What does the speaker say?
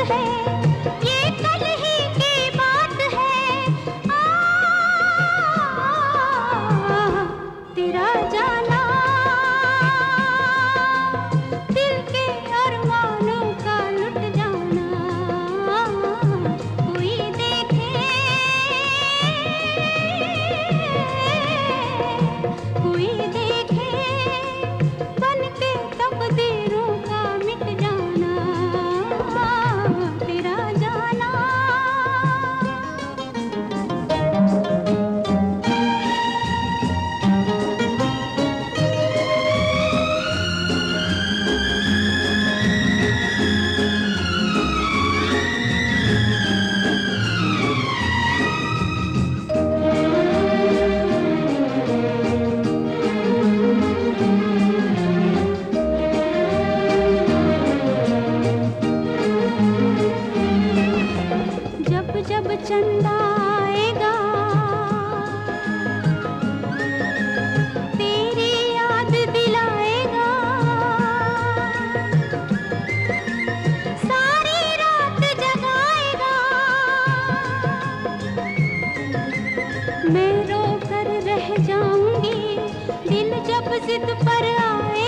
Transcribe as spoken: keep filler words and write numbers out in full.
है, ये कल ही की बात है। आ, तेरा जाना दिल के अरमानों का लुट जाना, कोई देखे कोई देखे बन के तकदीरों का मिट जाना, तेरा जाना। जब जब चंदा आएगा तेरी याद दिलाएगा, सारी रात जगाएगा। मैं रो कर रह जाऊंगी, दिल जब जिद पर आए